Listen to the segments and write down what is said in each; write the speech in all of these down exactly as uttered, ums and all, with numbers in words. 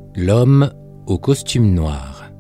L'homme au costume noir.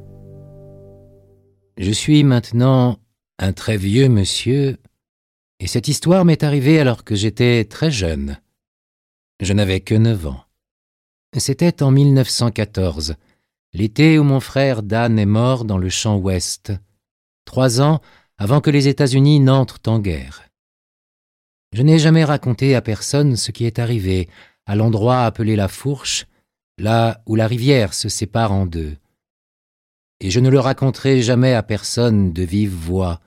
Je suis maintenant un très vieux monsieur, et cette histoire m'est arrivée alors que j'étais très jeune. Je n'avais que neuf ans. C'était en mille neuf cent quatorze, l'été où mon frère Dan est mort dans le champ ouest, trois ans avant que les États-Unis n'entrent en guerre. Je n'ai jamais raconté à personne ce qui est arrivé à l'endroit appelé la Fourche, là où la rivière se sépare en deux. Et je ne le raconterai jamais à personne de vive voix.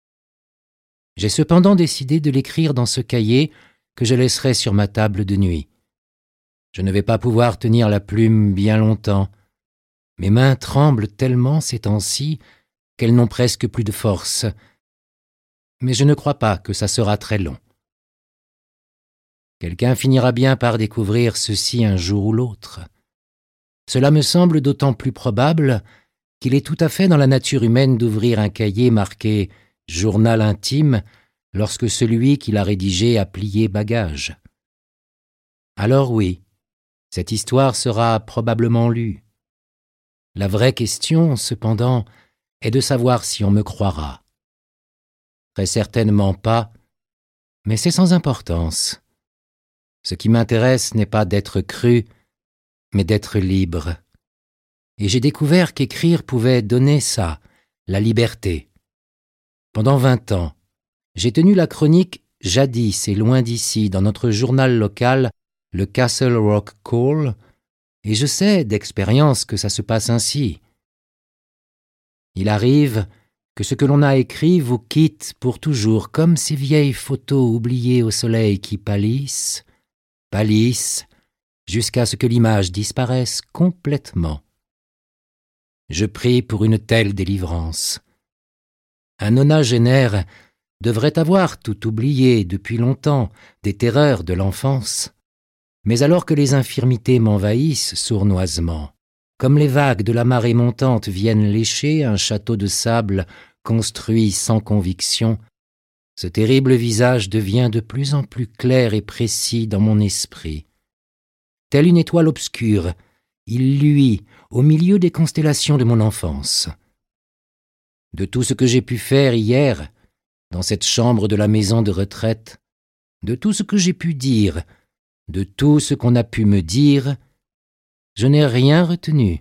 J'ai cependant décidé de l'écrire dans ce cahier que je laisserai sur ma table de nuit. Je ne vais pas pouvoir tenir la plume bien longtemps. Mes mains tremblent tellement ces temps-ci qu'elles n'ont presque plus de force. Mais je ne crois pas que ça sera très long. Quelqu'un finira bien par découvrir ceci un jour ou l'autre. Cela me semble d'autant plus probable qu'il est tout à fait dans la nature humaine d'ouvrir un cahier marqué « Journal intime » lorsque celui qui l'a rédigé a plié bagage. Alors oui, cette histoire sera probablement lue. La vraie question, cependant, est de savoir si on me croira. Très certainement pas, mais c'est sans importance. Ce qui m'intéresse n'est pas d'être cru, mais d'être libre. Et j'ai découvert qu'écrire pouvait donner ça, la liberté. Pendant vingt ans, j'ai tenu la chronique jadis et loin d'ici dans notre journal local, le Castle Rock Call, et je sais d'expérience que ça se passe ainsi. Il arrive que ce que l'on a écrit vous quitte pour toujours, comme ces vieilles photos oubliées au soleil qui pâlissent, pâlissent, jusqu'à ce que l'image disparaisse complètement. Je prie pour une telle délivrance. Un nonagénaire devrait avoir tout oublié depuis longtemps des terreurs de l'enfance, mais alors que les infirmités m'envahissent sournoisement, comme les vagues de la marée montante viennent lécher un château de sable construit sans conviction, ce terrible visage devient de plus en plus clair et précis dans mon esprit. Telle une étoile obscure, il luit au milieu des constellations de mon enfance. De tout ce que j'ai pu faire hier, dans cette chambre de la maison de retraite, de tout ce que j'ai pu dire, de tout ce qu'on a pu me dire, je n'ai rien retenu.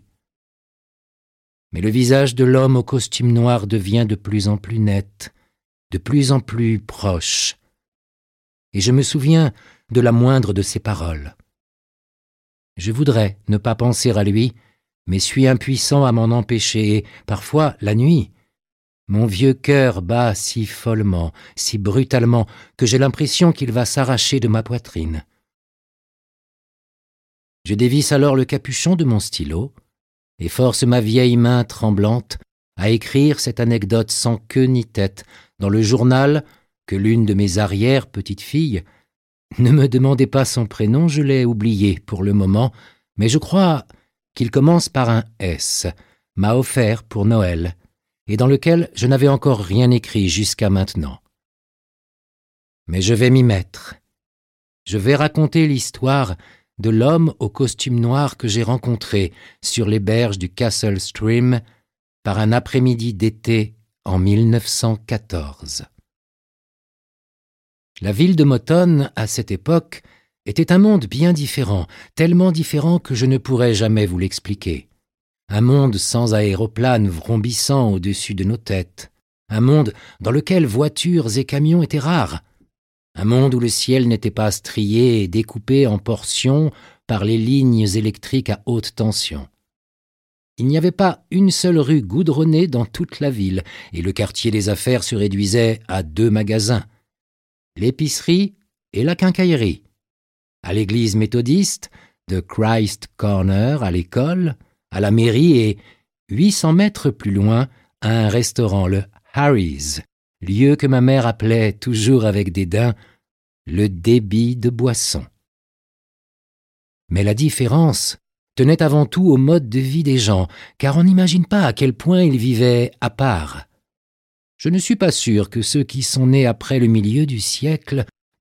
Mais le visage de l'homme au costume noir devient de plus en plus net, de plus en plus proche, et je me souviens de la moindre de ses paroles. Je voudrais ne pas penser à lui, mais suis impuissant à m'en empêcher, et, parfois, la nuit, mon vieux cœur bat si follement, si brutalement, que j'ai l'impression qu'il va s'arracher de ma poitrine. Je dévisse alors le capuchon de mon stylo et force ma vieille main tremblante à écrire cette anecdote sans queue ni tête dans le journal que l'une de mes arrière-petites-filles, ne me demandez pas son prénom, je l'ai oublié pour le moment, mais je crois qu'il commence par un S, m'a offert pour Noël, et dans lequel je n'avais encore rien écrit jusqu'à maintenant. Mais je vais m'y mettre. Je vais raconter l'histoire de l'homme au costume noir que j'ai rencontré sur les berges du Castle Stream par un après-midi d'été en mille neuf cent quatorze. La ville de Motton, à cette époque, était un monde bien différent, tellement différent que je ne pourrais jamais vous l'expliquer. Un monde sans aéroplanes vrombissant au-dessus de nos têtes, un monde dans lequel voitures et camions étaient rares, un monde où le ciel n'était pas strié et découpé en portions par les lignes électriques à haute tension. Il n'y avait pas une seule rue goudronnée dans toute la ville, et le quartier des affaires se réduisait à deux magasins, l'épicerie et la quincaillerie. À l'église méthodiste, de Christ Corner à l'école, à la mairie et, huit cents mètres plus loin, à un restaurant, le Harry's, lieu que ma mère appelait toujours avec dédain le débit de boisson. Mais la différence tenait avant tout au mode de vie des gens, car on n'imagine pas à quel point ils vivaient à part. Je ne suis pas sûr que ceux qui sont nés après le milieu du siècle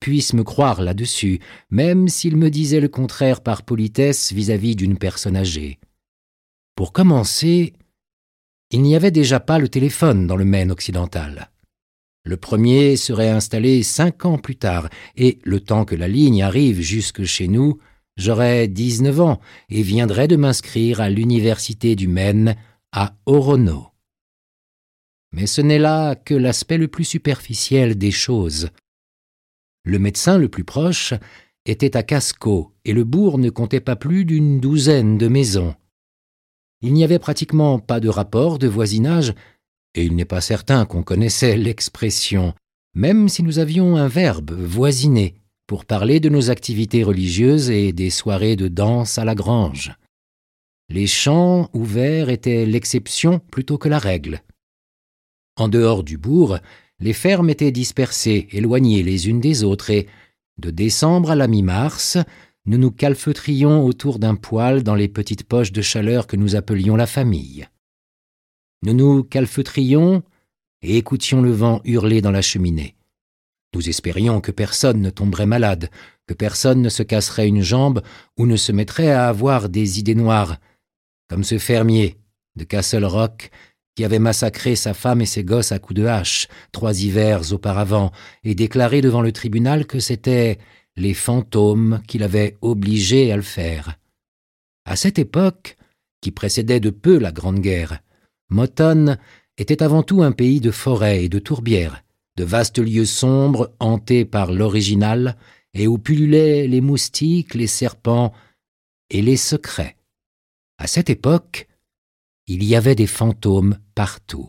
puisse me croire là-dessus, même s'il me disait le contraire par politesse vis-à-vis d'une personne âgée. Pour commencer, il n'y avait déjà pas le téléphone dans le Maine occidental. Le premier serait installé cinq ans plus tard, et le temps que la ligne arrive jusque chez nous, j'aurais dix-neuf ans et viendrais de m'inscrire à l'université du Maine à Orono. Mais ce n'est là que l'aspect le plus superficiel des choses. Le médecin le plus proche était à Casco, et le bourg ne comptait pas plus d'une douzaine de maisons. Il n'y avait pratiquement pas de rapport de voisinage, et il n'est pas certain qu'on connaissait l'expression, même si nous avions un verbe, voisiner, pour parler de nos activités religieuses et des soirées de danse à la grange. Les champs ouverts étaient l'exception plutôt que la règle. En dehors du bourg, les fermes étaient dispersées, éloignées les unes des autres, et, de décembre à la mi-mars, nous nous calfeutrions autour d'un poêle dans les petites poches de chaleur que nous appelions la famille. Nous nous calfeutrions et écoutions le vent hurler dans la cheminée. Nous espérions que personne ne tomberait malade, que personne ne se casserait une jambe ou ne se mettrait à avoir des idées noires, comme ce fermier de Castle Rock qui avait massacré sa femme et ses gosses à coups de hache trois hivers auparavant et déclaré devant le tribunal que c'était les fantômes qui l'avaient obligé à le faire. À cette époque, qui précédait de peu la Grande Guerre, Motton était avant tout un pays de forêts et de tourbières, de vastes lieux sombres hantés par l'original et où pullulaient les moustiques, les serpents et les secrets. À cette époque, il y avait des fantômes partout.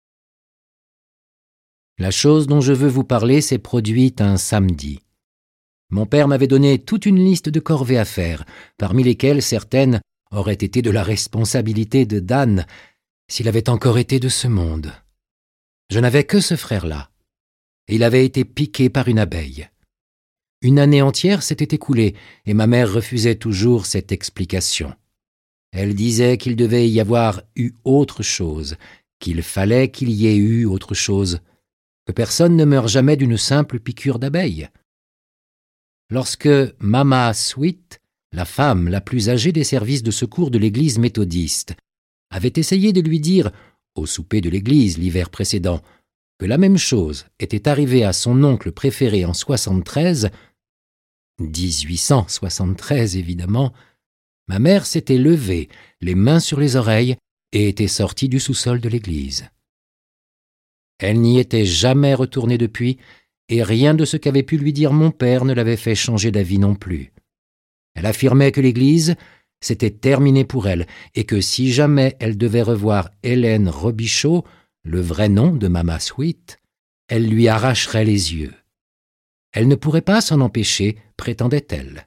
La chose dont je veux vous parler s'est produite un samedi. Mon père m'avait donné toute une liste de corvées à faire, parmi lesquelles certaines auraient été de la responsabilité de Dan, s'il avait encore été de ce monde. Je n'avais que ce frère-là, et il avait été piqué par une abeille. Une année entière s'était écoulée, et ma mère refusait toujours cette explication. Elle disait qu'il devait y avoir eu autre chose, qu'il fallait qu'il y ait eu autre chose, que personne ne meurt jamais d'une simple piqûre d'abeille. Lorsque Mama Sweet, la femme la plus âgée des services de secours de l'église méthodiste, avait essayé de lui dire, au souper de l'église l'hiver précédent, que la même chose était arrivée à son oncle préféré en soixante-treize, dix-huit cent soixante-treize évidemment, ma mère s'était levée, les mains sur les oreilles, et était sortie du sous-sol de l'église. Elle n'y était jamais retournée depuis, et rien de ce qu'avait pu lui dire mon père ne l'avait fait changer d'avis non plus. Elle affirmait que l'église, c'était terminé pour elle, et que si jamais elle devait revoir Hélène Robichaud, le vrai nom de Mama Sweet, elle lui arracherait les yeux. Elle ne pourrait pas s'en empêcher, prétendait-elle.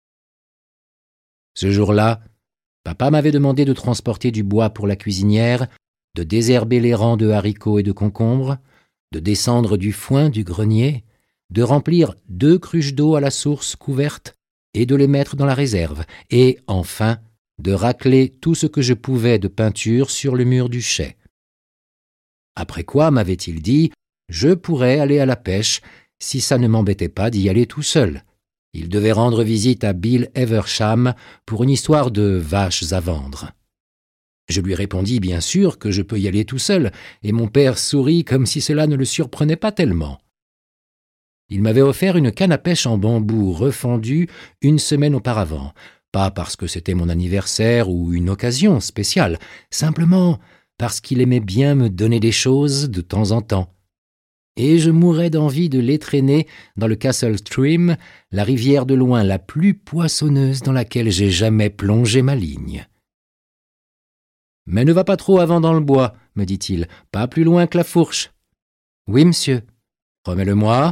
Ce jour-là, papa m'avait demandé de transporter du bois pour la cuisinière, de désherber les rangs de haricots et de concombres, de descendre du foin du grenier, de remplir deux cruches d'eau à la source couverte et de les mettre dans la réserve, et, enfin, de racler tout ce que je pouvais de peinture sur le mur du chai. Après quoi, m'avait-il dit, je pourrais aller à la pêche si ça ne m'embêtait pas d'y aller tout seul. Il devait rendre visite à Bill Eversham pour une histoire de vaches à vendre. Je lui répondis bien sûr que je peux y aller tout seul, et mon père sourit comme si cela ne le surprenait pas tellement. Il m'avait offert une canne à pêche en bambou refendue une semaine auparavant, pas parce que c'était mon anniversaire ou une occasion spéciale, simplement parce qu'il aimait bien me donner des choses de temps en temps. Et je mourais d'envie de l'étraîner dans le Castle Stream, la rivière de loin la plus poissonneuse dans laquelle j'ai jamais plongé ma ligne. « Mais ne va pas trop avant dans le bois, me dit-il, pas plus loin que la fourche. »« Oui, monsieur. »« Promets-le-moi. »«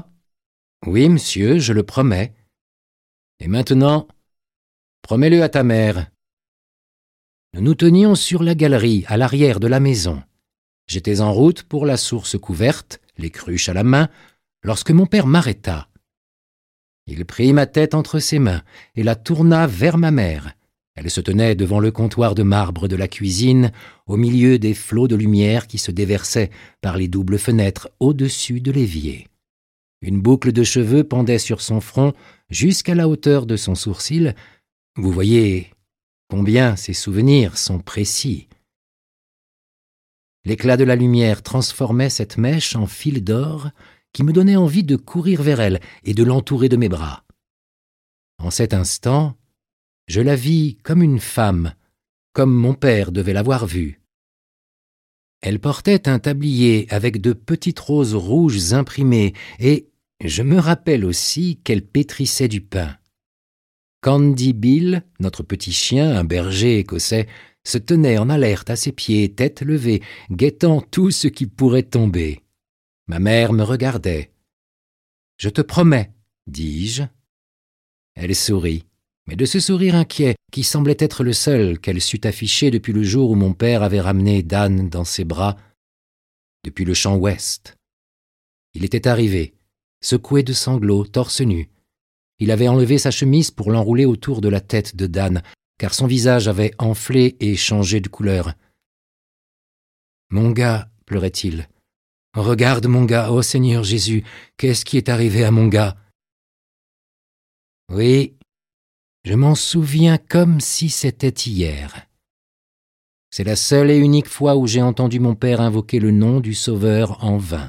Oui, monsieur, je le promets. »« Et maintenant, promets-le à ta mère. » Nous nous tenions sur la galerie, à l'arrière de la maison. J'étais en route pour la source couverte, les cruches à la main, lorsque mon père m'arrêta. Il prit ma tête entre ses mains et la tourna vers ma mère. Elle se tenait devant le comptoir de marbre de la cuisine, au milieu des flots de lumière qui se déversaient par les doubles fenêtres au-dessus de l'évier. Une boucle de cheveux pendait sur son front jusqu'à la hauteur de son sourcil. Vous voyez combien ses souvenirs sont précis. L'éclat de la lumière transformait cette mèche en fil d'or qui me donnait envie de courir vers elle et de l'entourer de mes bras. En cet instant, je la vis comme une femme, comme mon père devait l'avoir vue. Elle portait un tablier avec de petites roses rouges imprimées et je me rappelle aussi qu'elle pétrissait du pain. Candy Bill, notre petit chien, un berger écossais, se tenait en alerte à ses pieds, tête levée, guettant tout ce qui pourrait tomber. Ma mère me regardait. « Je te promets, dis-je. » Elle sourit, mais de ce sourire inquiet qui semblait être le seul qu'elle sut afficher depuis le jour où mon père avait ramené Dan dans ses bras, depuis le champ ouest. Il était arrivé, secoué de sanglots, torse nu. Il avait enlevé sa chemise pour l'enrouler autour de la tête de Dan, car son visage avait enflé et changé de couleur. « Mon gars, pleurait-il. « Regarde mon gars, ô Seigneur Jésus, qu'est-ce qui est arrivé à mon gars ?» Oui, je m'en souviens comme si c'était hier. C'est la seule et unique fois où j'ai entendu mon père invoquer le nom du Sauveur en vain.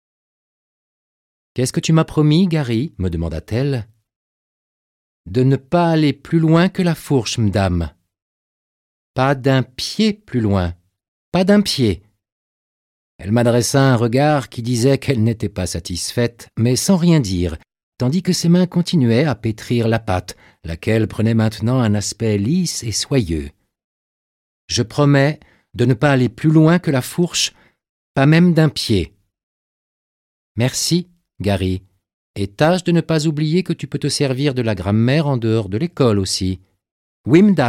« Qu'est-ce que tu m'as promis, Gary ?» me demanda-t-elle. « De ne pas aller plus loin que la fourche, m'dame. Pas d'un pied plus loin, pas d'un pied. » Elle m'adressa un regard qui disait qu'elle n'était pas satisfaite, mais sans rien dire, tandis que ses mains continuaient à pétrir la pâte, laquelle prenait maintenant un aspect lisse et soyeux. « Je promets de ne pas aller plus loin que la fourche, pas même d'un pied. »« Merci, Gary, et tâche de ne pas oublier que tu peux te servir de la grammaire en dehors de l'école aussi. »« Oui, m'dame. »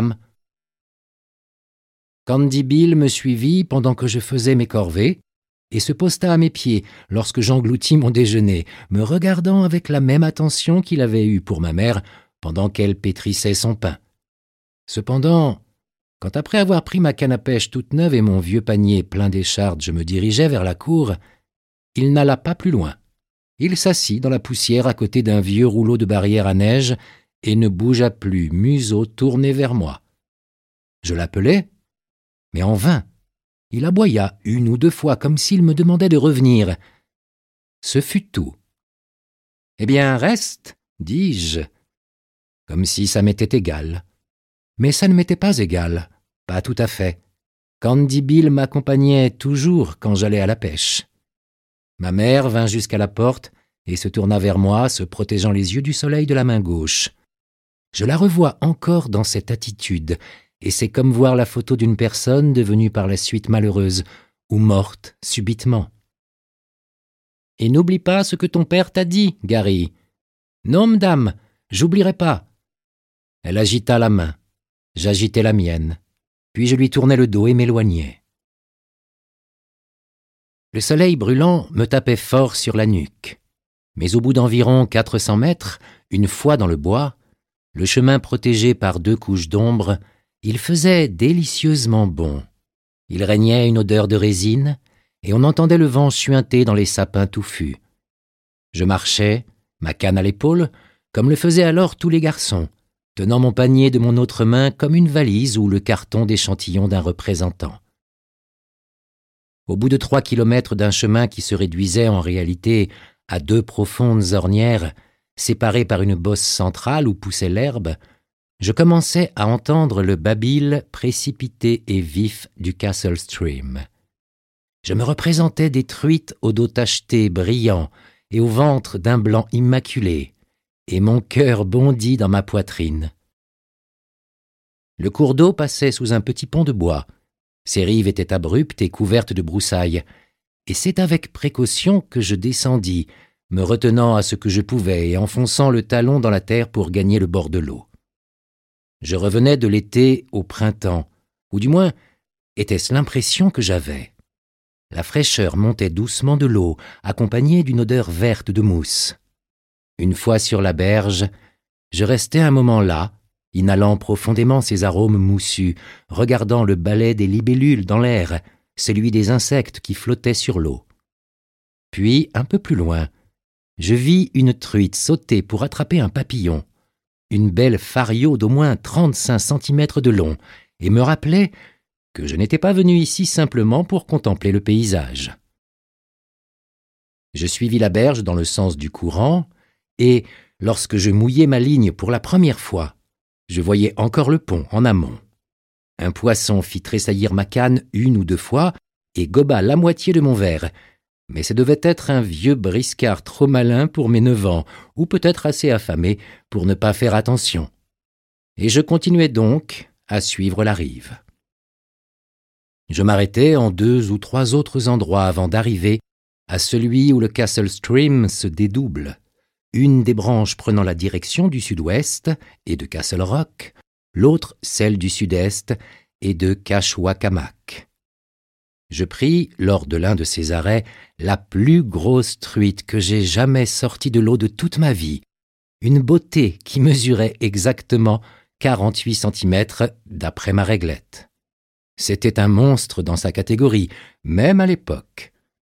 Candy Bill me suivit pendant que je faisais mes corvées, et se posta à mes pieds lorsque j'engloutis mon déjeuner, me regardant avec la même attention qu'il avait eue pour ma mère pendant qu'elle pétrissait son pain. Cependant, quand après avoir pris ma canne à pêche toute neuve et mon vieux panier plein d'échardes, je me dirigeais vers la cour, il n'alla pas plus loin. Il s'assit dans la poussière à côté d'un vieux rouleau de barrière à neige et ne bougea plus, museau tourné vers moi. Je l'appelai, mais en vain. Il aboya une ou deux fois comme s'il me demandait de revenir. Ce fut tout. « Eh bien, reste, dis-je, comme si ça m'était égal. Mais ça ne m'était pas égal, pas tout à fait. Candy Bill m'accompagnait toujours quand j'allais à la pêche. Ma mère vint jusqu'à la porte et se tourna vers moi, se protégeant les yeux du soleil de la main gauche. Je la revois encore dans cette attitude, et c'est comme voir la photo d'une personne devenue par la suite malheureuse ou morte subitement. « Et n'oublie pas ce que ton père t'a dit, Gary. »« Non, madame, j'oublierai pas. » Elle agita la main, j'agitai la mienne, puis je lui tournai le dos et m'éloignai. Le soleil brûlant me tapait fort sur la nuque, mais au bout d'environ quatre cents mètres, une fois dans le bois, le chemin protégé par deux couches d'ombre, il faisait délicieusement bon. Il régnait une odeur de résine, et on entendait le vent suinter dans les sapins touffus. Je marchais, ma canne à l'épaule, comme le faisaient alors tous les garçons, tenant mon panier de mon autre main comme une valise ou le carton d'échantillon d'un représentant. Au bout de trois kilomètres d'un chemin qui se réduisait en réalité à deux profondes ornières, séparées par une bosse centrale où poussait l'herbe, je commençais à entendre le babil précipité et vif du Castle Stream. Je me représentais des truites au dos tacheté brillant et au ventre d'un blanc immaculé, et mon cœur bondit dans ma poitrine. Le cours d'eau passait sous un petit pont de bois. Ses rives étaient abruptes et couvertes de broussailles, et c'est avec précaution que je descendis, me retenant à ce que je pouvais et enfonçant le talon dans la terre pour gagner le bord de l'eau. Je revenais de l'été au printemps, ou du moins était-ce l'impression que j'avais. La fraîcheur montait doucement de l'eau, accompagnée d'une odeur verte de mousse. Une fois sur la berge, je restai un moment là, inhalant profondément ces arômes moussus, regardant le balai des libellules dans l'air, celui des insectes qui flottaient sur l'eau. Puis, un peu plus loin, je vis une truite sauter pour attraper un papillon, une belle fario d'au moins trente-cinq centimètres de long, et me rappelait que je n'étais pas venu ici simplement pour contempler le paysage. Je suivis la berge dans le sens du courant, et, lorsque je mouillai ma ligne pour la première fois, je voyais encore le pont en amont. Un poisson fit tressaillir ma canne une ou deux fois et goba la moitié de mon verre, mais ce devait être un vieux briscard trop malin pour mes neuf ans, ou peut-être assez affamé pour ne pas faire attention. Et je continuai donc à suivre la rive. Je m'arrêtai en deux ou trois autres endroits avant d'arriver à celui où le Castle Stream se dédouble, une des branches prenant la direction du sud-ouest et de Castle Rock, l'autre celle du sud-est et de Kashwakamak. Je pris, lors de l'un de ces arrêts, la plus grosse truite que j'ai jamais sortie de l'eau de toute ma vie, une beauté qui mesurait exactement quarante-huit centimètres d'après ma réglette. C'était un monstre dans sa catégorie, même à l'époque.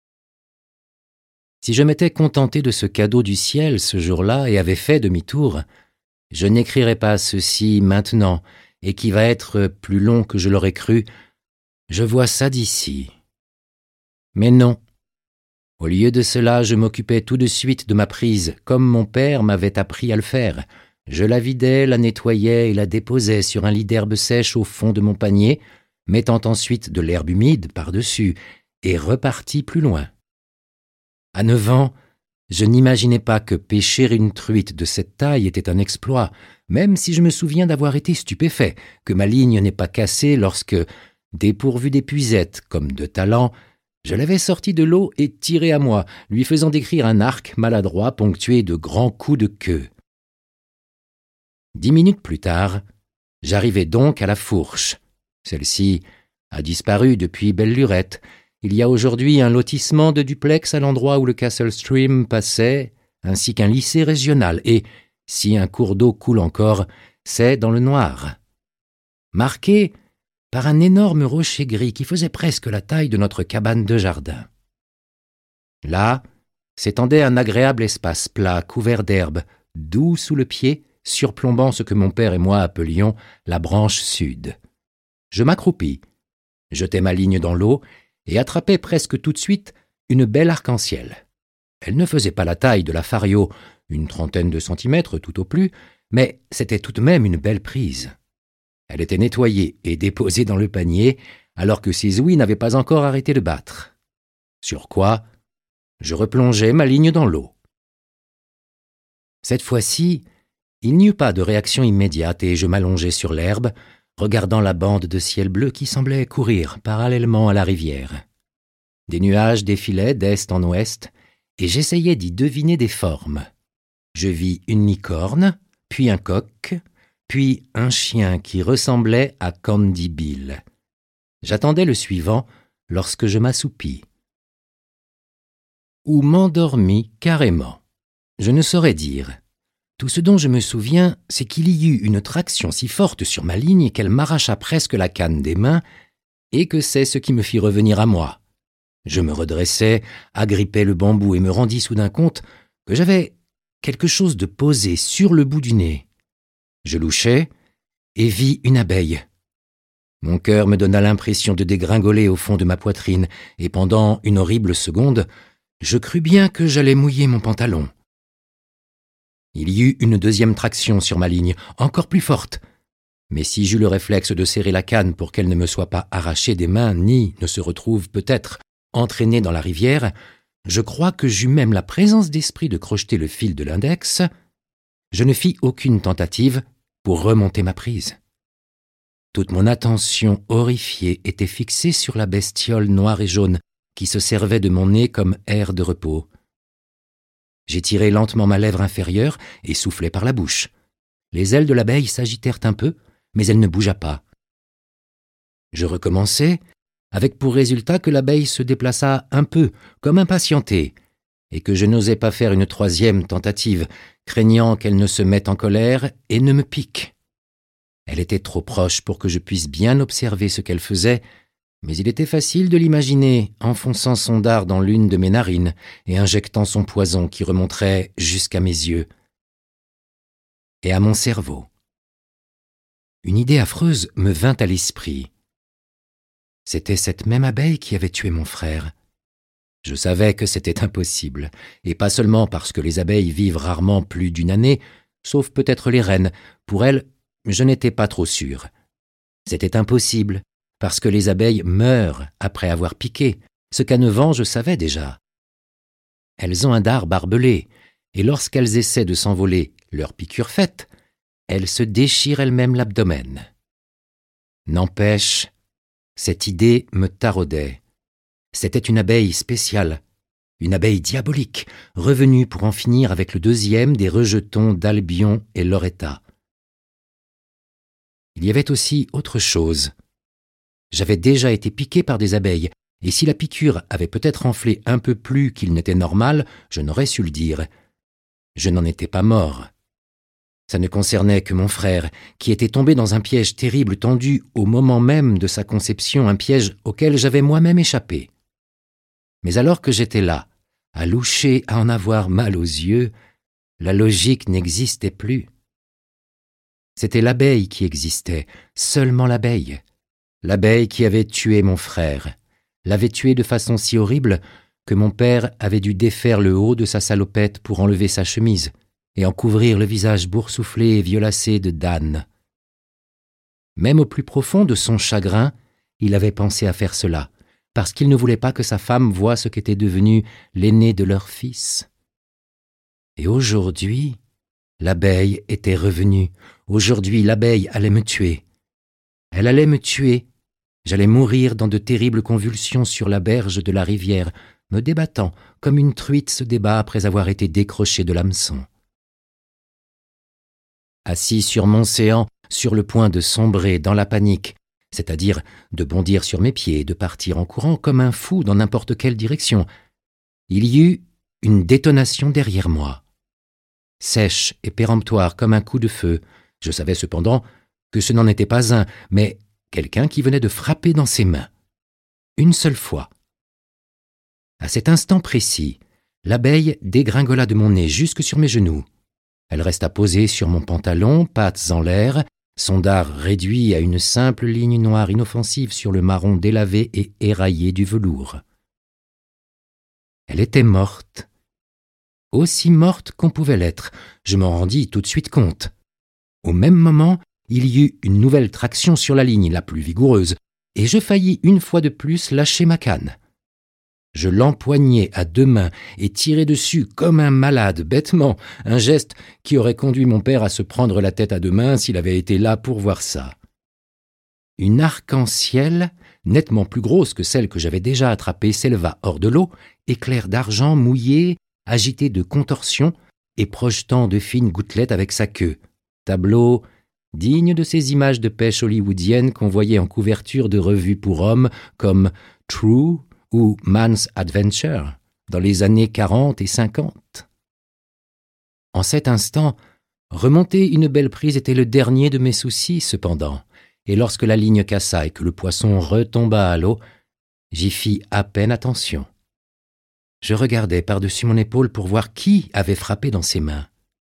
Si je m'étais contenté de ce cadeau du ciel ce jour-là et avais fait demi-tour, je n'écrirais pas ceci maintenant, et qui va être plus long que je l'aurais cru. Je vois ça d'ici. Mais non. Au lieu de cela, je m'occupais tout de suite de ma prise, comme mon père m'avait appris à le faire. Je la vidais, la nettoyais et la déposais sur un lit d'herbe sèche au fond de mon panier, mettant ensuite de l'herbe humide par-dessus, et repartis plus loin. À neuf ans, je n'imaginais pas que pêcher une truite de cette taille était un exploit, même si je me souviens d'avoir été stupéfait, que ma ligne n'ait pas cassé lorsque, dépourvu d'épuisette comme de talent, je l'avais sorti de l'eau et tiré à moi, lui faisant décrire un arc maladroit ponctué de grands coups de queue. Dix minutes plus tard, j'arrivai donc à la fourche. Celle-ci a disparu depuis belle lurette. Il y a aujourd'hui un lotissement de duplex à l'endroit où le Castle Stream passait, ainsi qu'un lycée régional, et, si un cours d'eau coule encore, c'est dans le noir. Marqué par un énorme rocher gris qui faisait presque la taille de notre cabane de jardin. Là s'étendait un agréable espace plat couvert d'herbe, doux sous le pied, surplombant ce que mon père et moi appelions la branche sud. Je m'accroupis, jetai ma ligne dans l'eau et attrapai presque tout de suite une belle arc-en-ciel. Elle ne faisait pas la taille de la fario, une trentaine de centimètres tout au plus, mais c'était tout de même une belle prise. Elle était nettoyée et déposée dans le panier, alors que ses ouïes n'avaient pas encore arrêté de battre. Sur quoi, je replongeai ma ligne dans l'eau. Cette fois-ci, il n'y eut pas de réaction immédiate et je m'allongeai sur l'herbe, regardant la bande de ciel bleu qui semblait courir parallèlement à la rivière. Des nuages défilaient d'est en ouest, et j'essayais d'y deviner des formes. Je vis une licorne, puis un coq, puis un chien qui ressemblait à Candy Bill. J'attendais le suivant lorsque je m'assoupis. Ou m'endormis carrément. Je ne saurais dire. Tout ce dont je me souviens, c'est qu'il y eut une traction si forte sur ma ligne qu'elle m'arracha presque la canne des mains, et que c'est ce qui me fit revenir à moi. Je me redressai, agrippai le bambou et me rendis soudain compte que j'avais quelque chose de posé sur le bout du nez. Je louchai et vis une abeille. Mon cœur me donna l'impression de dégringoler au fond de ma poitrine, et pendant une horrible seconde, je crus bien que j'allais mouiller mon pantalon. Il y eut une deuxième traction sur ma ligne, encore plus forte. Mais si j'eus le réflexe de serrer la canne pour qu'elle ne me soit pas arrachée des mains, ni ne se retrouve peut-être entraînée dans la rivière, je crois que j'eus même la présence d'esprit de crocheter le fil de l'index. Je ne fis aucune tentative pour remonter ma prise. Toute mon attention horrifiée était fixée sur la bestiole noire et jaune qui se servait de mon nez comme aire de repos. J'étirai lentement ma lèvre inférieure et soufflai par la bouche. Les ailes de l'abeille s'agitèrent un peu, mais elle ne bougea pas. Je recommençai, avec pour résultat que l'abeille se déplaça un peu, comme impatientée, et que je n'osais pas faire une troisième tentative, craignant qu'elle ne se mette en colère et ne me pique. Elle était trop proche pour que je puisse bien observer ce qu'elle faisait, Mais il était facile de l'imaginer enfonçant son dard dans l'une de mes narines et injectant son poison qui remonterait jusqu'à mes yeux et à mon cerveau. Une idée affreuse me vint à l'esprit. C'était cette même abeille qui avait tué mon frère. Je savais que c'était impossible, et pas seulement parce que les abeilles vivent rarement plus d'une année, sauf peut-être les reines. Pour elles, je n'étais pas trop sûr. C'était impossible, parce que les abeilles meurent après avoir piqué, ce qu'à neuf ans je savais déjà. Elles ont un dard barbelé, et lorsqu'elles essaient de s'envoler, leur piqûre faite, elles se déchirent elles-mêmes l'abdomen. N'empêche, cette idée me taraudait. C'était une abeille spéciale, une abeille diabolique, revenue pour en finir avec le deuxième des rejetons d'Albion et Loretta. Il y avait aussi autre chose. J'avais déjà été piqué par des abeilles, et si la piqûre avait peut-être enflé un peu plus qu'il n'était normal, je n'aurais su le dire. Je n'en étais pas mort. Ça ne concernait que mon frère, qui était tombé dans un piège terrible tendu au moment même de sa conception, un piège auquel j'avais moi-même échappé. Mais alors que j'étais là, à loucher, à en avoir mal aux yeux, la logique n'existait plus. C'était l'abeille qui existait, seulement l'abeille. L'abeille qui avait tué mon frère, l'avait tué de façon si horrible que mon père avait dû défaire le haut de sa salopette pour enlever sa chemise et en couvrir le visage boursouflé et violacé de Dan. Même au plus profond de son chagrin, il avait pensé à faire cela, parce qu'il ne voulait pas que sa femme voie ce qu'était devenu l'aîné de leur fils. Et aujourd'hui, l'abeille était revenue. Aujourd'hui, l'abeille allait me tuer. Elle allait me tuer. J'allais mourir dans de terribles convulsions sur la berge de la rivière, me débattant comme une truite se débat après avoir été décrochée de l'hameçon. Assis sur mon séant, sur le point de sombrer dans la panique, c'est-à-dire de bondir sur mes pieds et de partir en courant comme un fou dans n'importe quelle direction, il y eut une détonation derrière moi. Sèche et péremptoire comme un coup de feu, je savais cependant que ce n'en était pas un, mais quelqu'un qui venait de frapper dans ses mains. Une seule fois. À cet instant précis, l'abeille dégringola de mon nez jusque sur mes genoux. Elle resta posée sur mon pantalon, pattes en l'air, son dard réduit à une simple ligne noire inoffensive sur le marron délavé et éraillé du velours. Elle était morte. Aussi morte qu'on pouvait l'être, je m'en rendis tout de suite compte. Au même moment, il y eut une nouvelle traction sur la ligne, la plus vigoureuse, et je faillis une fois de plus lâcher ma canne. Je l'empoignai à deux mains et tirai dessus comme un malade, bêtement, un geste qui aurait conduit mon père à se prendre la tête à deux mains s'il avait été là pour voir ça. Une arc-en-ciel, nettement plus grosse que celle que j'avais déjà attrapée, s'éleva hors de l'eau, éclair d'argent mouillé, agité de contorsions et projetant de fines gouttelettes avec sa queue. Tableau digne de ces images de pêche hollywoodiennes qu'on voyait en couverture de revues pour hommes comme True ou Man's Adventure dans les années quarante et cinquante. En cet instant, remonter une belle prise était le dernier de mes soucis, cependant, et lorsque la ligne cassa et que le poisson retomba à l'eau, j'y fis à peine attention. Je regardais par-dessus mon épaule pour voir qui avait frappé dans ses mains.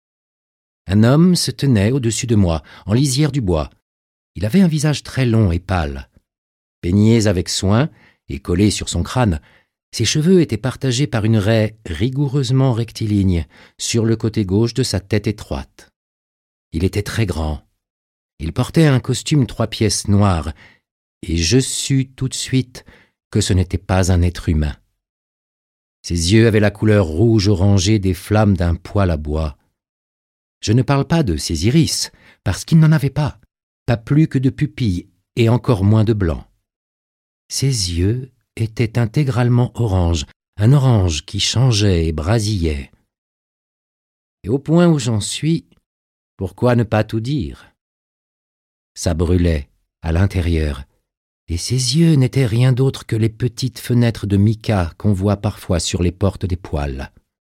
Un homme se tenait au-dessus de moi, en lisière du bois. Il avait un visage très long et pâle. Peignés avec soin et collés sur son crâne, ses cheveux étaient partagés par une raie rigoureusement rectiligne sur le côté gauche de sa tête étroite. Il était très grand. Il portait un costume trois pièces noir, et je sus tout de suite que ce n'était pas un être humain. Ses yeux avaient la couleur rouge-orangée des flammes d'un poêle à bois. Je ne parle pas de ses iris, parce qu'il n'en avait pas, pas plus que de pupilles, et encore moins de blanc. Ses yeux étaient intégralement orange, un orange qui changeait et brasillait. Et au point où j'en suis, pourquoi ne pas tout dire? Ça brûlait à l'intérieur, et ses yeux n'étaient rien d'autre que les petites fenêtres de mica qu'on voit parfois sur les portes des poêles.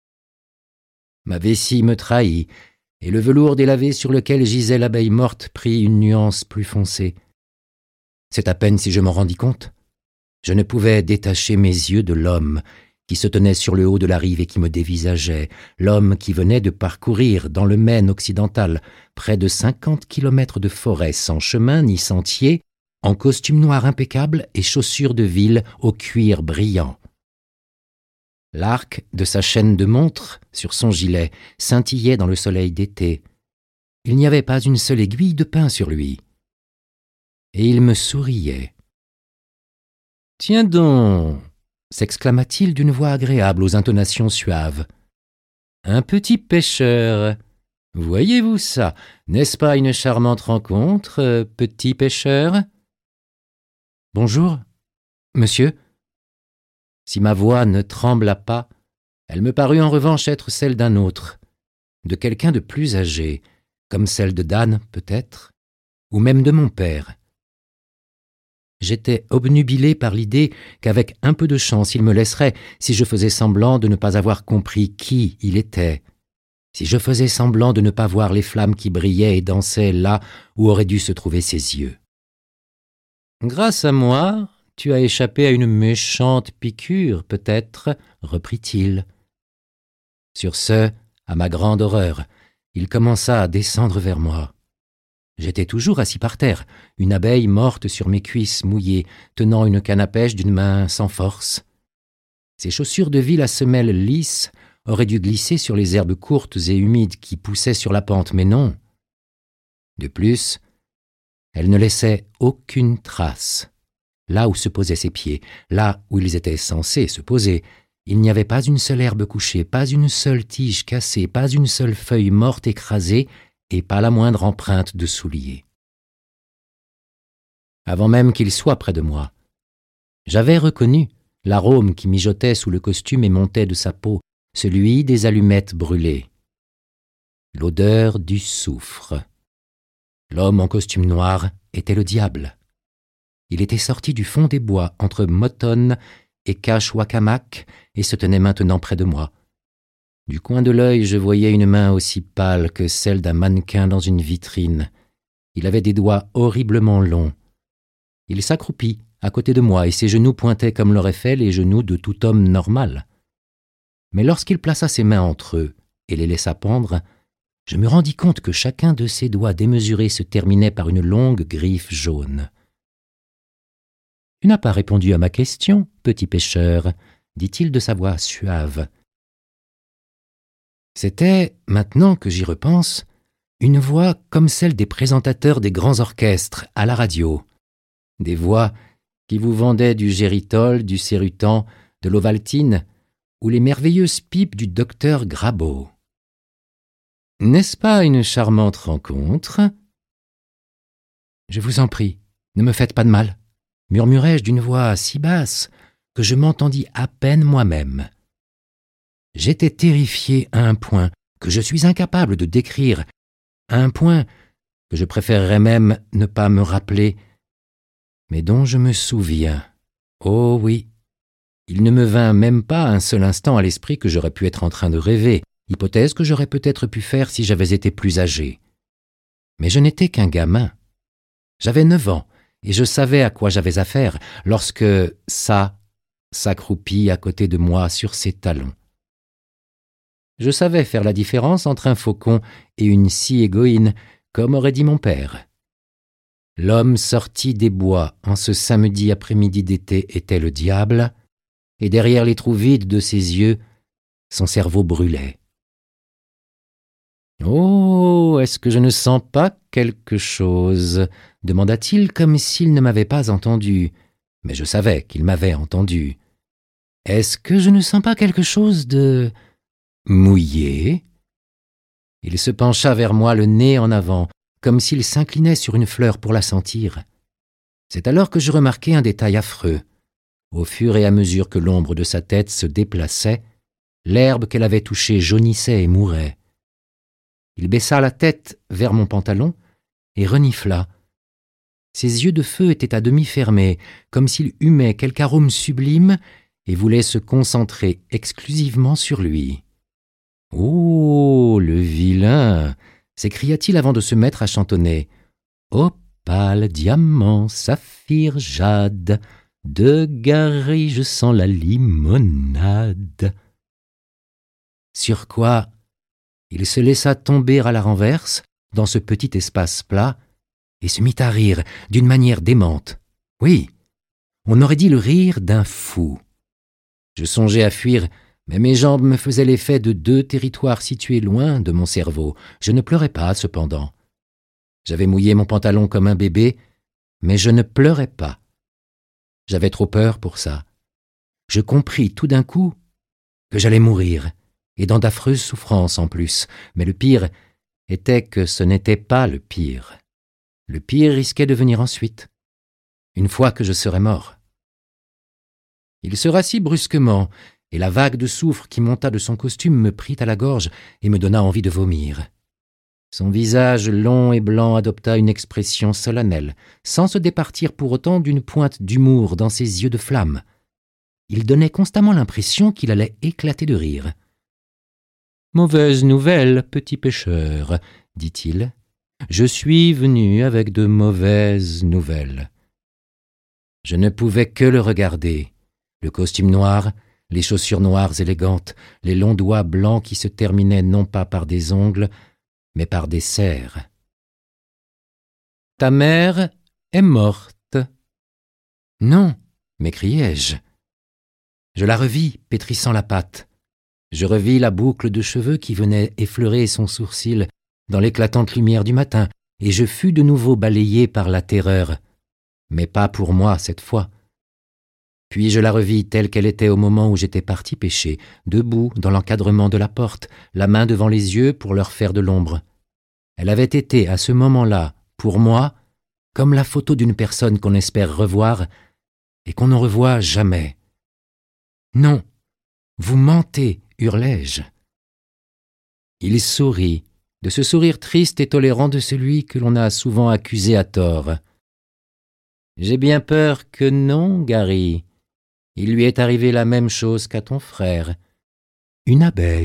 Ma vessie me trahit, et le velours délavé sur lequel gisait l'abeille morte prit une nuance plus foncée. C'est à peine si je m'en rendis compte. Je ne pouvais détacher mes yeux de l'homme qui se tenait sur le haut de la rive et qui me dévisageait, l'homme qui venait de parcourir dans le Maine occidental près de cinquante kilomètres de forêt sans chemin ni sentier, en costume noir impeccable et chaussures de ville au cuir brillant. L'arc de sa chaîne de montre sur son gilet scintillait dans le soleil d'été. Il n'y avait pas une seule aiguille de pain sur lui. Et il me souriait. « Tiens donc !» s'exclama-t-il d'une voix agréable aux intonations suaves. « Un petit pêcheur. Voyez-vous ça? N'est-ce pas une charmante rencontre, petit pêcheur ?»« Bonjour, monsieur. » Si ma voix ne trembla pas, elle me parut en revanche être celle d'un autre, de quelqu'un de plus âgé, comme celle de Dan, peut-être, ou même de mon père. J'étais obnubilé par l'idée qu'avec un peu de chance il me laisserait si je faisais semblant de ne pas avoir compris qui il était, si je faisais semblant de ne pas voir les flammes qui brillaient et dansaient là où auraient dû se trouver ses yeux. « Grâce à moi, tu as échappé à une méchante piqûre, peut-être, » reprit-il. Sur ce, à ma grande horreur, il commença à descendre vers moi. J'étais toujours assis par terre, une abeille morte sur mes cuisses mouillées, tenant une canne à pêche d'une main sans force. Ses chaussures de ville à semelles lisses auraient dû glisser sur les herbes courtes et humides qui poussaient sur la pente, mais non. De plus, elles ne laissaient aucune trace. Là où se posaient ses pieds, là où ils étaient censés se poser, il n'y avait pas une seule herbe couchée, pas une seule tige cassée, pas une seule feuille morte écrasée, et pas la moindre empreinte de soulier. Avant même qu'il soit près de moi, j'avais reconnu l'arôme qui mijotait sous le costume et montait de sa peau, celui des allumettes brûlées. L'odeur du soufre. L'homme en costume noir était le diable. Il était sorti du fond des bois entre Motton et Cachewacamac et se tenait maintenant près de moi. Du coin de l'œil, je voyais une main aussi pâle que celle d'un mannequin dans une vitrine. Il avait des doigts horriblement longs. Il s'accroupit à côté de moi et ses genoux pointaient comme l'auraient fait les genoux de tout homme normal. Mais lorsqu'il plaça ses mains entre eux et les laissa pendre, je me rendis compte que chacun de ses doigts démesurés se terminait par une longue griffe jaune. « Tu n'as pas répondu à ma question, petit pêcheur, » dit-il de sa voix suave. C'était, maintenant que j'y repense, une voix comme celle des présentateurs des grands orchestres à la radio, des voix qui vous vendaient du géritol, du Sérutan, de l'Ovaltine ou les merveilleuses pipes du docteur Grabeau. « N'est-ce pas une charmante rencontre ?»« Je vous en prie, ne me faites pas de mal, » murmurai-je d'une voix si basse que je m'entendis à peine moi-même. J'étais terrifié à un point que je suis incapable de décrire, à un point que je préférerais même ne pas me rappeler, mais dont je me souviens. Oh oui, il ne me vint même pas un seul instant à l'esprit que j'aurais pu être en train de rêver, hypothèse que j'aurais peut-être pu faire si j'avais été plus âgé. Mais je n'étais qu'un gamin. J'avais neuf ans, et je savais à quoi j'avais affaire lorsque ça s'accroupit à côté de moi sur ses talons. Je savais faire la différence entre un faucon et une scie égoïne, comme aurait dit mon père. L'homme sorti des bois en ce samedi après-midi d'été était le diable, et derrière les trous vides de ses yeux, son cerveau brûlait. « Oh, est-ce que je ne sens pas quelque chose ?» demanda-t-il comme s'il ne m'avait pas entendu, mais je savais qu'il m'avait entendu. « Est-ce que je ne sens pas quelque chose de... mouillé ?» Il se pencha vers moi le nez en avant, comme s'il s'inclinait sur une fleur pour la sentir. C'est alors que je remarquai un détail affreux. Au fur et à mesure que l'ombre de sa tête se déplaçait, l'herbe qu'elle avait touchée jaunissait et mourait. Il baissa la tête vers mon pantalon et renifla. Ses yeux de feu étaient à demi fermés, comme s'il humait quelque arôme sublime et voulait se concentrer exclusivement sur lui. « Oh, le vilain !» s'écria-t-il avant de se mettre à chantonner. « Opale, diamant, saphir, jade, de Gary, je sens la limonade. » Sur quoi il se laissa tomber à la renverse dans ce petit espace plat et se mit à rire d'une manière démente. Oui, on aurait dit le rire d'un fou. Je songeais à fuir, mais mes jambes me faisaient l'effet de deux territoires situés loin de mon cerveau. Je ne pleurais pas, cependant. J'avais mouillé mon pantalon comme un bébé, mais je ne pleurais pas. J'avais trop peur pour ça. Je compris tout d'un coup que j'allais mourir, et dans d'affreuses souffrances en plus. Mais le pire était que ce n'était pas le pire. Le pire risquait de venir ensuite, une fois que je serais mort. Il se rassit brusquement, et la vague de soufre qui monta de son costume me prit à la gorge et me donna envie de vomir. Son visage long et blanc adopta une expression solennelle, sans se départir pour autant d'une pointe d'humour dans ses yeux de flamme. Il donnait constamment l'impression qu'il allait éclater de rire. « Mauvaise nouvelle, petit pêcheur, » dit-il. « Je suis venu avec de mauvaises nouvelles. » Je ne pouvais que le regarder. Le costume noir, les chaussures noires élégantes, les longs doigts blancs qui se terminaient non pas par des ongles, mais par des serres. « Ta mère est morte. »« Non, » m'écriai-je. Je la revis, pétrissant la pâte. Je revis la boucle de cheveux qui venait effleurer son sourcil dans l'éclatante lumière du matin, et je fus de nouveau balayé par la terreur, mais pas pour moi cette fois. Puis je la revis telle qu'elle était au moment où j'étais parti pêcher, debout dans l'encadrement de la porte, la main devant les yeux pour leur faire de l'ombre. Elle avait été, à ce moment-là, pour moi, comme la photo d'une personne qu'on espère revoir et qu'on ne revoit jamais. « Non, vous mentez !» hurlai-je. Il sourit, de ce sourire triste et tolérant de celui que l'on a souvent accusé à tort. « J'ai bien peur que non, Gary. Il lui est arrivé la même chose qu'à ton frère. Une abeille. »«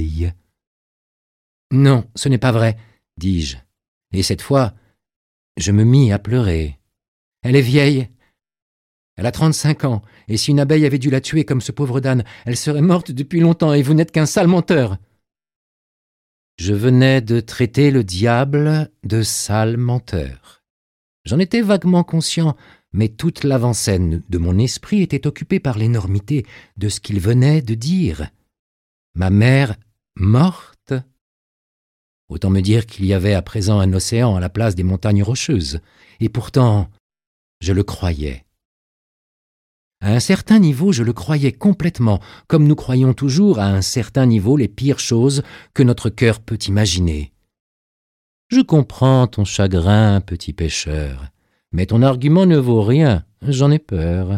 Non, ce n'est pas vrai, » dis-je. Et cette fois, je me mis à pleurer. « Elle est vieille. Elle a trente-cinq ans, et si une abeille avait dû la tuer comme ce pauvre Dan, elle serait morte depuis longtemps, et vous n'êtes qu'un sale menteur. » Je venais de traiter le diable de sale menteur. J'en étais vaguement conscient, mais toute l'avant-scène de mon esprit était occupée par l'énormité de ce qu'il venait de dire. Ma mère morte? Autant me dire qu'il y avait à présent un océan à la place des montagnes rocheuses, et pourtant, je le croyais. À un certain niveau, je le croyais complètement, comme nous croyons toujours à un certain niveau les pires choses que notre cœur peut imaginer. Je comprends ton chagrin, petit pêcheur, mais ton argument ne vaut rien, j'en ai peur.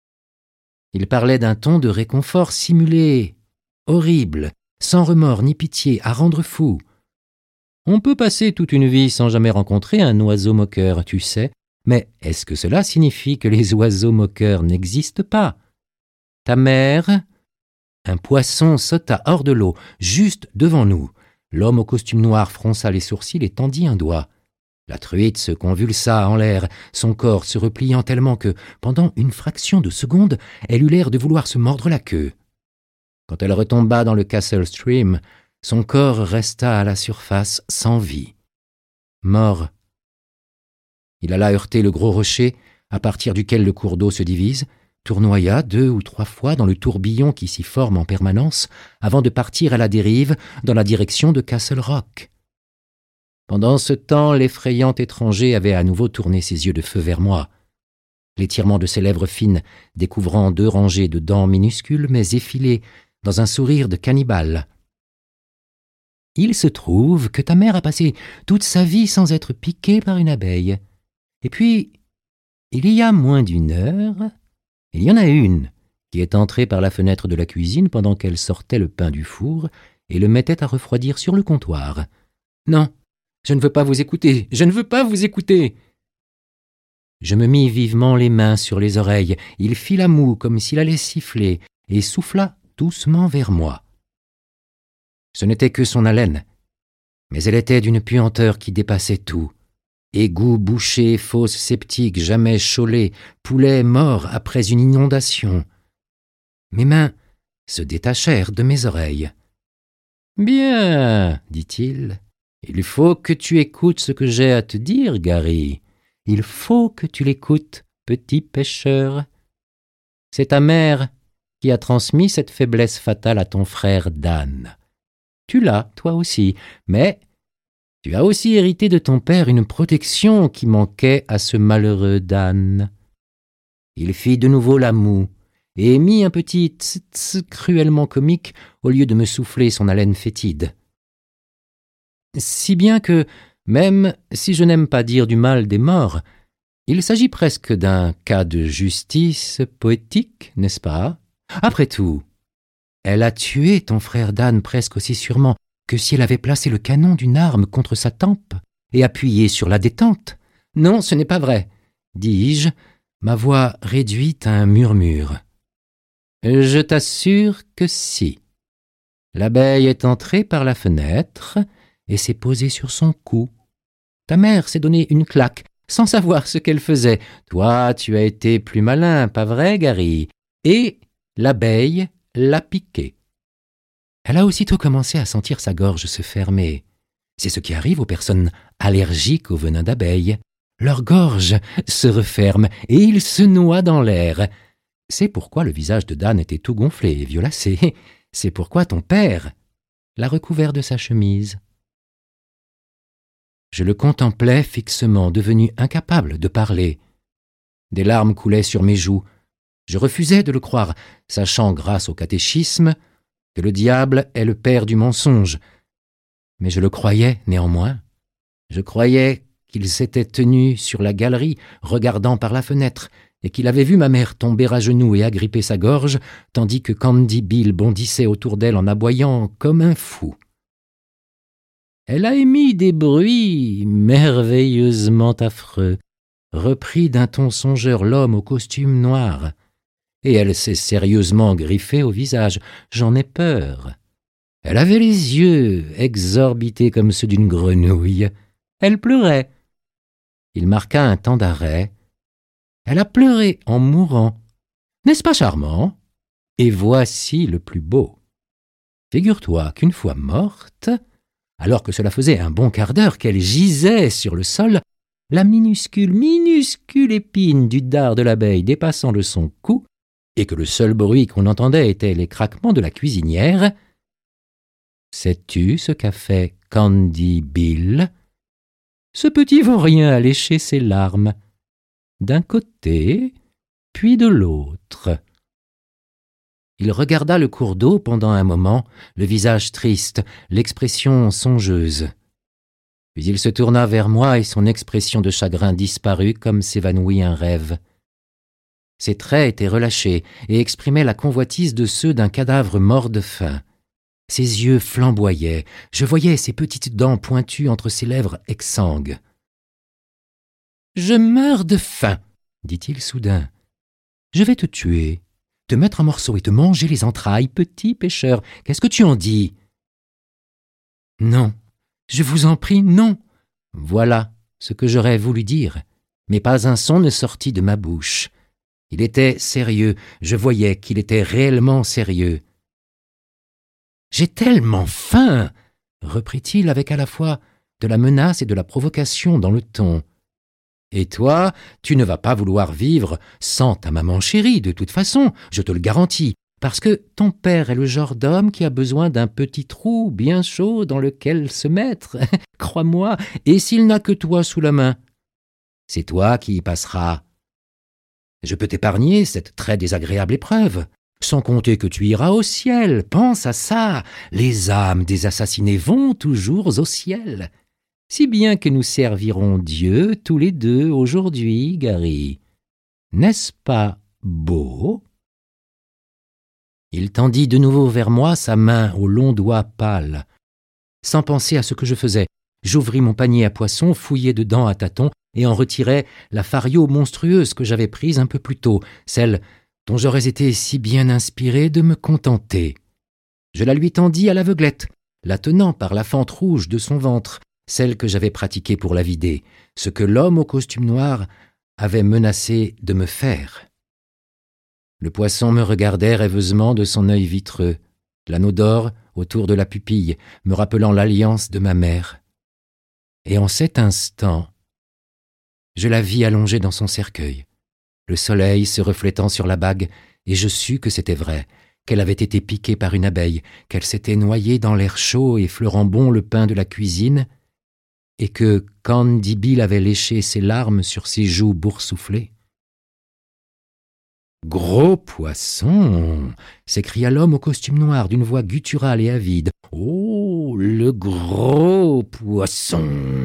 Il parlait d'un ton de réconfort simulé, horrible, sans remords ni pitié, à rendre fou. On peut passer toute une vie sans jamais rencontrer un oiseau moqueur, tu sais, mais est-ce que cela signifie que les oiseaux moqueurs n'existent pas? Ta mère? Un poisson sauta hors de l'eau, juste devant nous. L'homme au costume noir fronça les sourcils et tendit un doigt. La truite se convulsa en l'air, son corps se repliant tellement que, pendant une fraction de seconde, elle eut l'air de vouloir se mordre la queue. Quand elle retomba dans le Castle Stream, son corps resta à la surface sans vie. Mort. Il alla heurter le gros rocher, à partir duquel le cours d'eau se divise, tournoya deux ou trois fois dans le tourbillon qui s'y forme en permanence, avant de partir à la dérive dans la direction de Castle Rock. Pendant ce temps, l'effrayant étranger avait à nouveau tourné ses yeux de feu vers moi. L'étirement de ses lèvres fines, découvrant deux rangées de dents minuscules mais effilées dans un sourire de cannibale. « Il se trouve que ta mère a passé toute sa vie sans être piquée par une abeille. Et puis, il y a moins d'une heure, il y en a une qui est entrée par la fenêtre de la cuisine pendant qu'elle sortait le pain du four et le mettait à refroidir sur le comptoir. Non, je ne veux pas vous écouter, je ne veux pas vous écouter. » Je me mis vivement les mains sur les oreilles. Il fit la moue comme s'il allait siffler et souffla doucement vers moi. Ce n'était que son haleine, mais elle était d'une puanteur qui dépassait tout. Égout bouché, fosse sceptique, jamais cholé, poulet mort après une inondation. Mes mains se détachèrent de mes oreilles. « Bien, dit-il, il faut que tu écoutes ce que j'ai à te dire, Gary. Il faut que tu l'écoutes, petit pêcheur. C'est ta mère qui a transmis cette faiblesse fatale à ton frère Dan. Tu l'as, toi aussi, mais tu as aussi hérité de ton père une protection qui manquait à ce malheureux Dan. Il fit de nouveau la moue et émit un petit tss cruellement comique au lieu de me souffler son haleine fétide. Si bien que, même si je n'aime pas dire du mal des morts, il s'agit presque d'un cas de justice poétique, n'est-ce pas? Après tout, elle a tué ton frère Dan presque aussi sûrement que si elle avait placé le canon d'une arme contre sa tempe et appuyé sur la détente. Non, ce n'est pas vrai, dis-je, ma voix réduite à un murmure. Je t'assure que si. L'abeille est entrée par la fenêtre et s'est posée sur son cou. Ta mère s'est donné une claque, sans savoir ce qu'elle faisait. Toi, tu as été plus malin, pas vrai, Gary? Et l'abeille l'a piqué. Elle a aussitôt commencé à sentir sa gorge se fermer. C'est ce qui arrive aux personnes allergiques au venin d'abeille. Leur gorge se referme et ils se noient dans l'air. C'est pourquoi le visage de Dan était tout gonflé et violacé. C'est pourquoi ton père l'a recouvert de sa chemise. Je le contemplais fixement, devenu incapable de parler. Des larmes coulaient sur mes joues. Je refusais de le croire, sachant, grâce au catéchisme, que le diable est le père du mensonge. Mais je le croyais néanmoins. Je croyais qu'il s'était tenu sur la galerie, regardant par la fenêtre, et qu'il avait vu ma mère tomber à genoux et agripper sa gorge, tandis que Candy Bill bondissait autour d'elle en aboyant comme un fou. Elle a émis des bruits merveilleusement affreux, reprit d'un ton songeur l'homme au costume noir. Et elle s'est sérieusement griffée au visage. J'en ai peur. Elle avait les yeux exorbités comme ceux d'une grenouille. Elle pleurait. Il marqua un temps d'arrêt. Elle a pleuré en mourant. N'est-ce pas charmant? Et voici le plus beau. Figure-toi qu'une fois morte, alors que cela faisait un bon quart d'heure qu'elle gisait sur le sol, la minuscule, minuscule épine du dard de l'abeille dépassant de son cou, et que le seul bruit qu'on entendait était les craquements de la cuisinière. Sais-tu ce qu'a fait Candy Bill? Ce petit vaurien a léché ses larmes, d'un côté, puis de l'autre. Il regarda le cours d'eau pendant un moment, le visage triste, l'expression songeuse. Puis il se tourna vers moi et son expression de chagrin disparut comme s'évanouit un rêve. Ses traits étaient relâchés et exprimaient la convoitise de ceux d'un cadavre mort de faim. Ses yeux flamboyaient, je voyais ses petites dents pointues entre ses lèvres exsangues. « Je meurs de faim, dit-il soudain. Je vais te tuer, te mettre en morceaux et te manger les entrailles, petit pêcheur. Qu'est-ce que tu en dis? » « Non, je vous en prie, non. » Voilà ce que j'aurais voulu dire, mais pas un son ne sortit de ma bouche. Il était sérieux, je voyais qu'il était réellement sérieux. « J'ai tellement faim, » reprit-il avec à la fois de la menace et de la provocation dans le ton. « Et toi, tu ne vas pas vouloir vivre sans ta maman chérie, de toute façon, je te le garantis, parce que ton père est le genre d'homme qui a besoin d'un petit trou bien chaud dans lequel se mettre, crois-moi, et s'il n'a que toi sous la main, c'est toi qui y passeras. Je peux t'épargner cette très désagréable épreuve, sans compter que tu iras au ciel. Pense à ça, les âmes des assassinés vont toujours au ciel. Si bien que nous servirons Dieu tous les deux aujourd'hui, Gary. N'est-ce pas beau? » Il tendit de nouveau vers moi sa main aux longs doigts pâles. Sans penser à ce que je faisais, j'ouvris mon panier à poissons, fouillai dedans à tâtons et en retirai la fario monstrueuse que j'avais prise un peu plus tôt, celle dont j'aurais été si bien inspiré de me contenter. Je la lui tendis à l'aveuglette, la tenant par la fente rouge de son ventre, celle que j'avais pratiquée pour la vider, ce que l'homme au costume noir avait menacé de me faire. Le poisson me regardait rêveusement de son œil vitreux, l'anneau d'or autour de la pupille, me rappelant l'alliance de ma mère. Et en cet instant, je la vis allongée dans son cercueil, le soleil se reflétant sur la bague, et je sus que c'était vrai, qu'elle avait été piquée par une abeille, qu'elle s'était noyée dans l'air chaud et fleurant bon le pain de la cuisine, et que Candy Bill avait léché ses larmes sur ses joues boursouflées. « Gros poisson !» s'écria l'homme au costume noir d'une voix gutturale et avide. « Oh, le gros poisson !»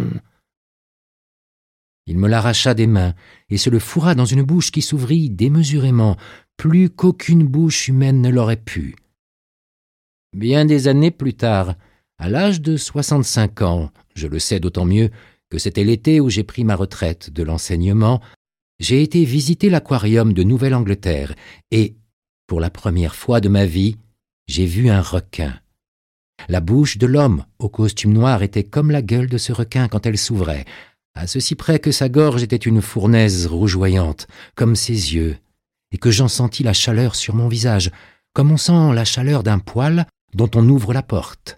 Il me l'arracha des mains et se le fourra dans une bouche qui s'ouvrit démesurément, plus qu'aucune bouche humaine ne l'aurait pu. Bien des années plus tard, à l'âge de soixante-cinq ans, je le sais d'autant mieux que c'était l'été où j'ai pris ma retraite de l'enseignement, j'ai été visiter l'aquarium de Nouvelle-Angleterre et, pour la première fois de ma vie, j'ai vu un requin. La bouche de l'homme au costume noir était comme la gueule de ce requin quand elle s'ouvrait, à ceci près que sa gorge était une fournaise rougeoyante, comme ses yeux, et que j'en sentis la chaleur sur mon visage, comme on sent la chaleur d'un poêle dont on ouvre la porte.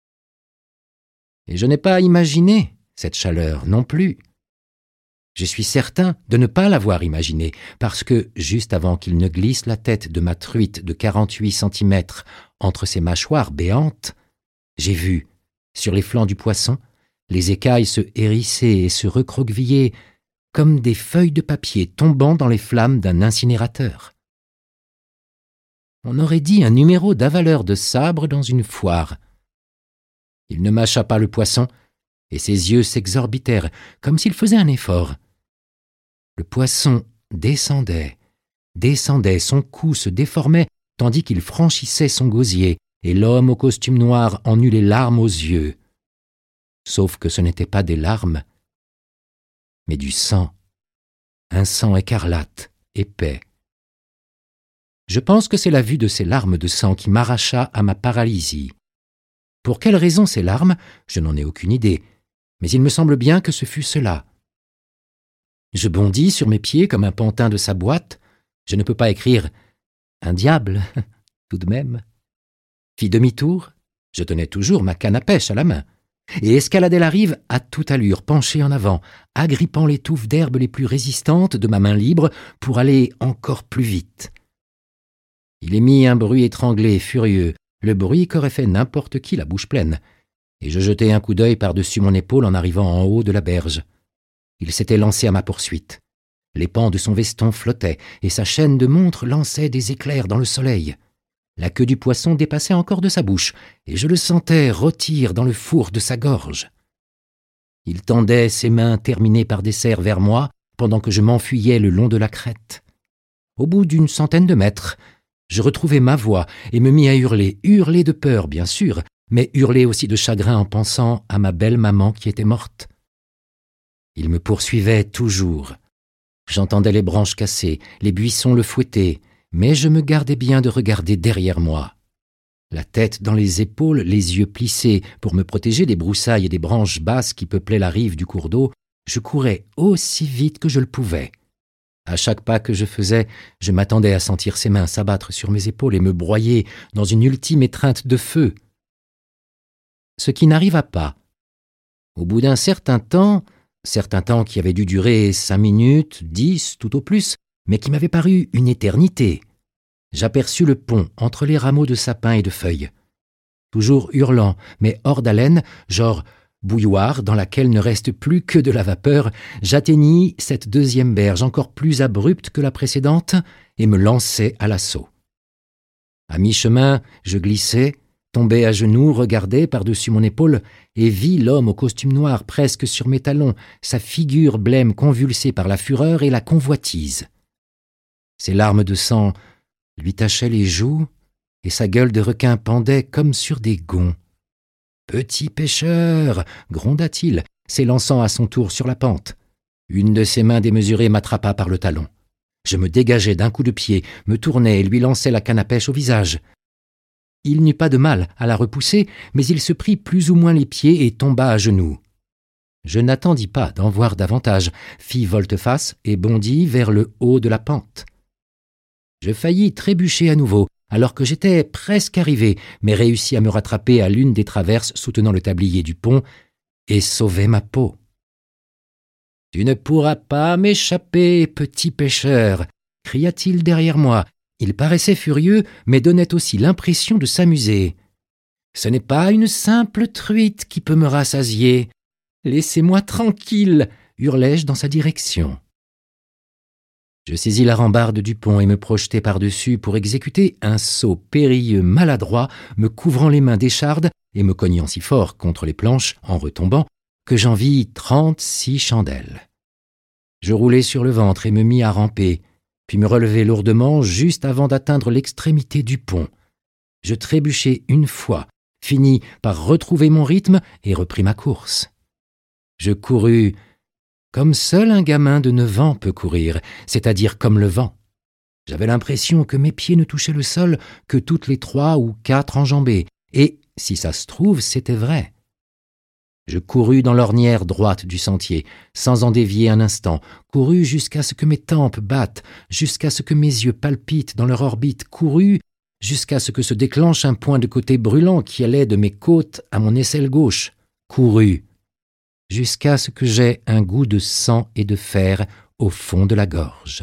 Et je n'ai pas imaginé cette chaleur non plus. Je suis certain de ne pas l'avoir imaginée, parce que, juste avant qu'il ne glisse la tête de ma truite de quarante-huit centimètres entre ses mâchoires béantes, j'ai vu, sur les flancs du poisson, les écailles se hérisser et se recroqueviller comme des feuilles de papier tombant dans les flammes d'un incinérateur. On aurait dit un numéro d'avaleur de sabre dans une foire. Il ne mâcha pas le poisson, et ses yeux s'exorbitèrent, comme s'il faisait un effort. Le poisson descendait, descendait, son cou se déformait, tandis qu'il franchissait son gosier, et l'homme au costume noir en eut les larmes aux yeux. Sauf que ce n'était pas des larmes, mais du sang, un sang écarlate, épais. Je pense que c'est la vue de ces larmes de sang qui m'arracha à ma paralysie. Pour quelle raison ces larmes, je n'en ai aucune idée, mais il me semble bien que ce fut cela. Je bondis sur mes pieds comme un pantin de sa boîte, je ne peux pas écrire « un diable » tout de même. Fis demi-tour, je tenais toujours ma canne à pêche à la main, et escaladai la rive à toute allure, penché en avant, agrippant les touffes d'herbe les plus résistantes de ma main libre pour aller encore plus vite. Il émit un bruit étranglé et furieux, le bruit qu'aurait fait n'importe qui la bouche pleine, et je jetai un coup d'œil par-dessus mon épaule en arrivant en haut de la berge. Il s'était lancé à ma poursuite. Les pans de son veston flottaient, et sa chaîne de montre lançait des éclairs dans le soleil. La queue du poisson dépassait encore de sa bouche, et je le sentais rôtir dans le four de sa gorge. Il tendait ses mains terminées par des serres vers moi, pendant que je m'enfuyais le long de la crête. Au bout d'une centaine de mètres, je retrouvai ma voix et me mis à hurler, hurler de peur, bien sûr, mais hurler aussi de chagrin en pensant à ma belle maman qui était morte. Il me poursuivait toujours. J'entendais les branches cassées, les buissons le fouetter, mais je me gardais bien de regarder derrière moi. La tête dans les épaules, les yeux plissés pour me protéger des broussailles et des branches basses qui peuplaient la rive du cours d'eau, je courais aussi vite que je le pouvais. À chaque pas que je faisais, je m'attendais à sentir ses mains s'abattre sur mes épaules et me broyer dans une ultime étreinte de feu. Ce qui n'arriva pas. Au bout d'un certain temps, certain temps qui avait dû durer cinq minutes, dix tout au plus, mais qui m'avait paru une éternité, j'aperçus le pont entre les rameaux de sapin et de feuilles. Toujours hurlant, mais hors d'haleine, genre bouilloire dans laquelle ne reste plus que de la vapeur, j'atteignis cette deuxième berge encore plus abrupte que la précédente et me lançai à l'assaut. À mi-chemin, je glissai, tombai à genoux, regardai par-dessus mon épaule et vis l'homme au costume noir presque sur mes talons, sa figure blême convulsée par la fureur et la convoitise. Ses larmes de sang lui tachaient les joues et sa gueule de requin pendait comme sur des gonds. « Petit pêcheur !» gronda-t-il, s'élançant à son tour sur la pente. Une de ses mains démesurées m'attrapa par le talon. Je me dégageai d'un coup de pied, me tournai et lui lançai la canne à pêche au visage. Il n'eut pas de mal à la repousser, mais il se prit plus ou moins les pieds et tomba à genoux. Je n'attendis pas d'en voir davantage, fis volte-face et bondis vers le haut de la pente. Je faillis trébucher à nouveau, alors que j'étais presque arrivé, mais réussis à me rattraper à l'une des traverses soutenant le tablier du pont et sauver ma peau. « Tu ne pourras pas m'échapper, petit pêcheur !» cria-t-il derrière moi. Il paraissait furieux, mais donnait aussi l'impression de s'amuser. « Ce n'est pas une simple truite qui peut me rassasier. Laissez-moi tranquille !» hurlai-je dans sa direction. Je saisis la rambarde du pont et me projetai par-dessus pour exécuter un saut périlleux maladroit, me couvrant les mains d'écharde et me cognant si fort contre les planches, en retombant, que j'en vis trente-six chandelles. Je roulai sur le ventre et me mis à ramper, puis me relevai lourdement juste avant d'atteindre l'extrémité du pont. Je trébuchai une fois, finis par retrouver mon rythme et repris ma course. Je courus comme seul un gamin de neuf ans peut courir, c'est-à-dire comme le vent. J'avais l'impression que mes pieds ne touchaient le sol que toutes les trois ou quatre enjambées, et, si ça se trouve, c'était vrai. Je courus dans l'ornière droite du sentier, sans en dévier un instant, courus jusqu'à ce que mes tempes battent, jusqu'à ce que mes yeux palpitent dans leur orbite, courus jusqu'à ce que se déclenche un point de côté brûlant qui allait de mes côtes à mon aisselle gauche, courus jusqu'à ce que j'aie un goût de sang et de fer au fond de la gorge.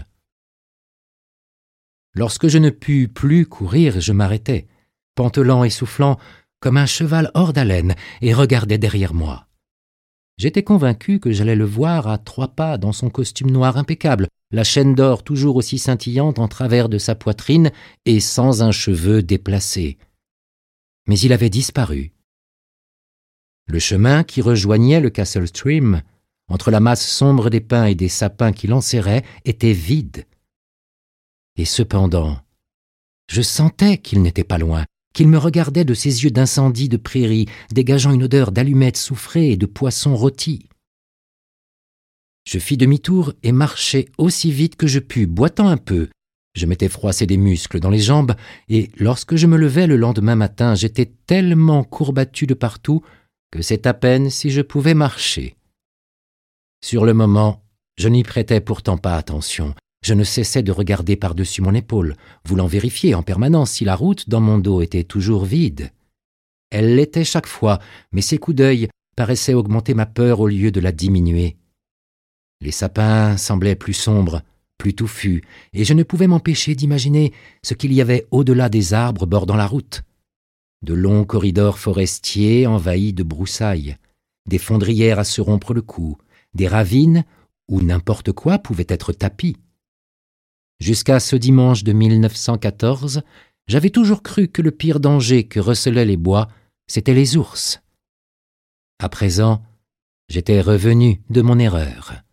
Lorsque je ne pus plus courir, je m'arrêtai, pantelant et soufflant comme un cheval hors d'haleine, et regardais derrière moi. J'étais convaincu que j'allais le voir à trois pas dans son costume noir impeccable, la chaîne d'or toujours aussi scintillante en travers de sa poitrine et sans un cheveu déplacé. Mais il avait disparu. Le chemin qui rejoignait le Castle Stream, entre la masse sombre des pins et des sapins qui l'enserraient, était vide. Et cependant, je sentais qu'il n'était pas loin, qu'il me regardait de ses yeux d'incendie de prairie, dégageant une odeur d'allumettes soufrées et de poissons rôtis. Je fis demi-tour et marchai aussi vite que je pus, boitant un peu. Je m'étais froissé des muscles dans les jambes, et lorsque je me levai le lendemain matin, j'étais tellement courbattu de partout que c'est à peine si je pouvais marcher. Sur le moment, je n'y prêtais pourtant pas attention. Je ne cessais de regarder par-dessus mon épaule, voulant vérifier en permanence si la route dans mon dos était toujours vide. Elle l'était chaque fois, mais ses coups d'œil paraissaient augmenter ma peur au lieu de la diminuer. Les sapins semblaient plus sombres, plus touffus, et je ne pouvais m'empêcher d'imaginer ce qu'il y avait au-delà des arbres bordant la route. De longs corridors forestiers envahis de broussailles, des fondrières à se rompre le cou, des ravines où n'importe quoi pouvait être tapi. Jusqu'à ce dimanche de mille neuf cent quatorze, j'avais toujours cru que le pire danger que recelaient les bois, c'étaient les ours. À présent, j'étais revenu de mon erreur.